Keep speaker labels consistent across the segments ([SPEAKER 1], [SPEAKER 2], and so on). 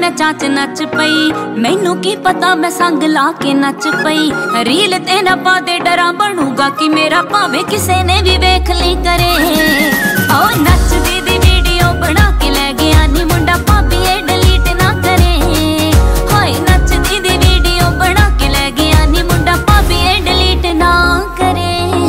[SPEAKER 1] मैं चाच नच पई, मैनू की पता मैं संग ला के नच पई। रील ते ना पा दे डरा बनूगा कि मेरा भावे किसे ने भी वेख ली करे। ओ नचदी दी वीडियो बना के ले गया नी मुंडा भाभी ये डिलीट ना करे। हाय नचदी दी वीडियो बना के ले गया नी मुंडा भाभी ये डिलीट ना करे।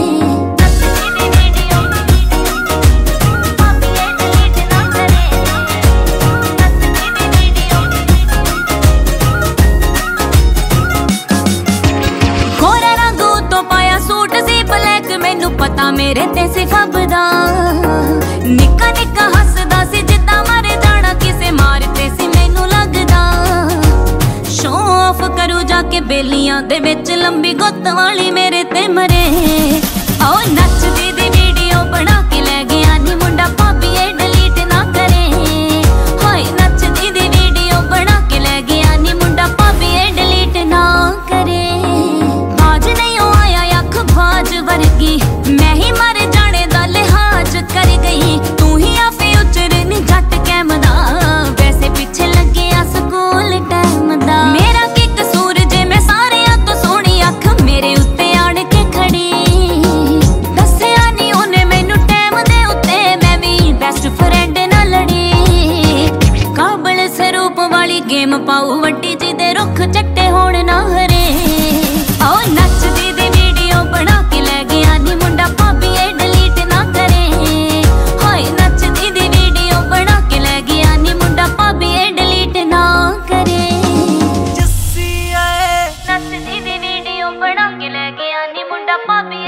[SPEAKER 1] मैनू पता मेरे ते सी फबदा, निक्का निक्का हसदा सी जिद्दां मरे जाना किसे मारते सी मैनू लगदा। शो ऑफ करू जाके बेलियां दे विच लंबी गुत्त वाली मेरे ते मरे। ओ नचदी दी वीडियो बना के ले गया नी मुंडा भाभी ये डिलीट ना करे। हाय नचदी दी वीडियो बना के ले गया नी मुंडा भाभी ये डिलीट ना करे। बाज नहीं आया अख बाज वर्गी, मैं ही मर जाने दा लिहाज कर गई। तू ही आफे उचर नी जट कैमदा, वैसे पीछे लगे आ स्कूल टाइम दा। मेरा की कसूर जे मैं सारियां तो सोहनी अख मेरे उत्ते आण के खड़ी। दस्सिया नी ओने मैनू टाइम दे उत्ते मैं भी बेस्ट फ्रेंड नाल लड़ी। काबल स्वरूप वाली गेम पाऊ वड्डी जी दे रुख चट्टे होण ना हरे। ओ नचदी दी वीडियो बना के ले गया नी मुंडा भाभी ये डिलीट ना करे। हाय नचदी दी वीडियो बना के ले गया नी मुंडा भाभी ये डिलीट ना करे। नचदी दी वीडियो बना के ले गया नी मुंडा भाभी